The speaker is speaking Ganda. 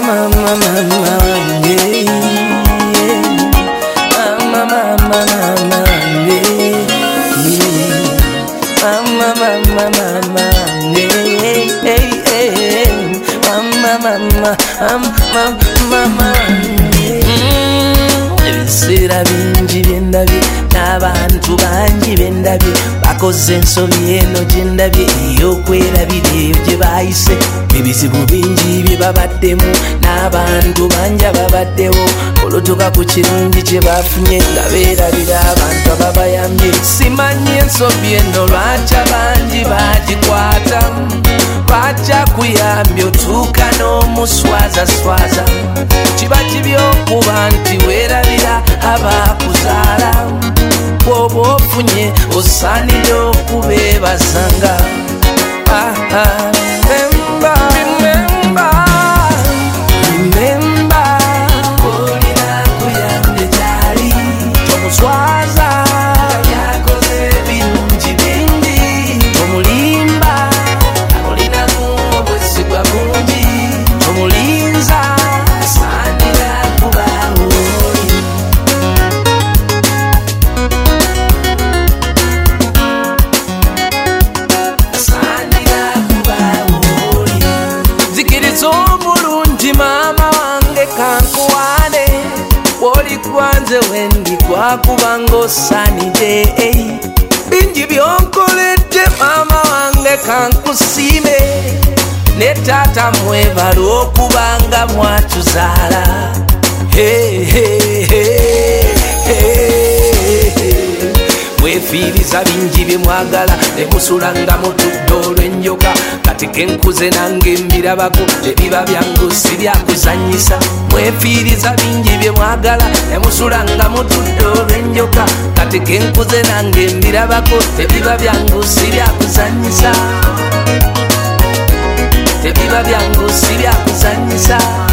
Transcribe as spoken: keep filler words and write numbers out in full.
mama mama wange, mama mama mama wange, mama mama mama wange, mama mama mama wange. Ebiseera bingi byendabye n'abantu bangi bendabye bakoze ensobi eno gyendabye ey'okwerabira eyo gye baayise. Ebizibu bingi bye babaddemu n'abantu bangi ababaddewo olutuka ku kirungi kye bafunye nga beerabira abantu ababayambye. Simanyi ensobi eno lwaki abangi bagikwata, lwaki akuyambye otuuka n'omuswazaswaza. Kiba kibi okuba nti weerabira abakuzaala, bw'oba ofunye osaanira okubeebazanga. Ah, ah, remember, remember, remember, olina kuyambye gyali tomuswaza, yakoze ebirungi bingi tomulimba, olinamu obwesigwa bungi tomulinza, asaanira kubaawo oli. Zikiriza omulungi maama wange kankuwaane, woli kwanze wendi kwakubanga osaanidde. Bingi byonkoledde maama wange kankusiime, ne taata mwebala okubanga mwatuzaala. Hey, hey, hey, hey. Mwefiiriza bingi bye mwagala ne musulanga mutudde olw'enjoka, kati kenkuze nange mbirabako tebiba byangu si byakuzanyisa. Mwefiiriza bingi bye mwagala ne musulanga mutudde olw'enjoka, kati kenkuze nange mbirabako tebiba byangu si byakuzanyisa, tebiba byangu si byakuzanyisa.